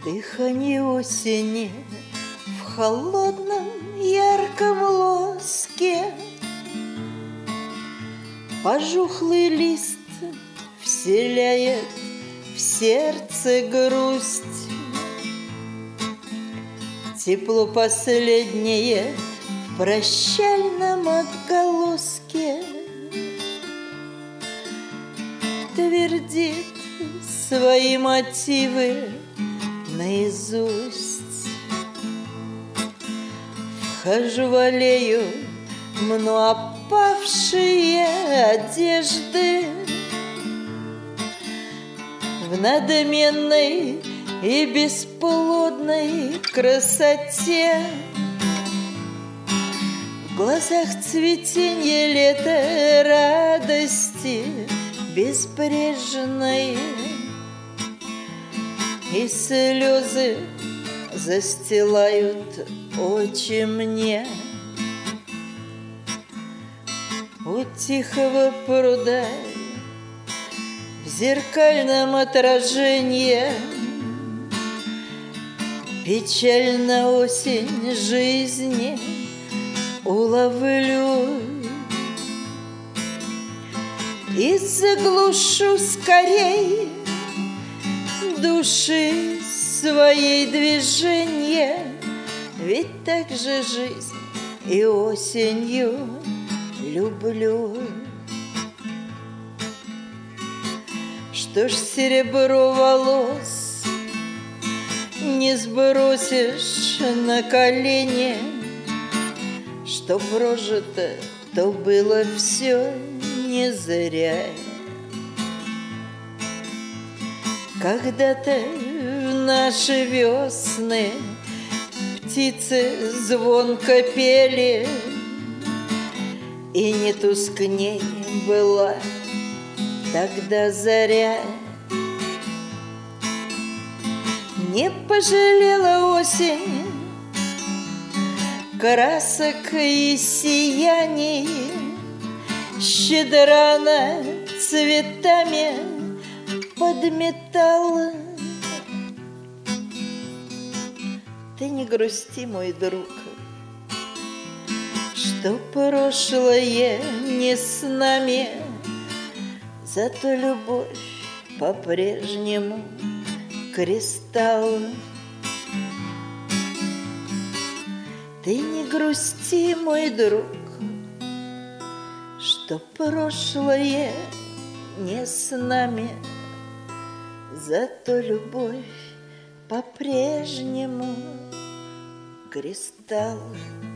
Дыхание осени в холодном ярком лоске. Пожухлый лист вселяет в сердце грусть. Тепло последнее в прощальном отголоске твердит свои мотивы наизусть. Вхожу в аллею, мну опавшие одежды. В надменной и бесплодной красоте в глазах цветенье лета радости безбрежной, и слезы застилают очи мне. У тихого пруда в зеркальном отражении печально осень жизни уловлю и заглушу скорей души своей движения. Ведь так же жизнь и осенью люблю. Что ж серебро волос не сбросишь на колени, что прожито, то было все не зря. Когда-то в наши весны птицы звонко пели, и не тускней была тогда заря. Не пожалела осень красок и сияний, щедра она цветами подметала. Ты не грусти, мой друг, что прошлое не с нами, зато любовь по-прежнему кристалл. Ты не грусти, мой друг, что прошлое не с нами, зато любовь по-прежнему кристалл.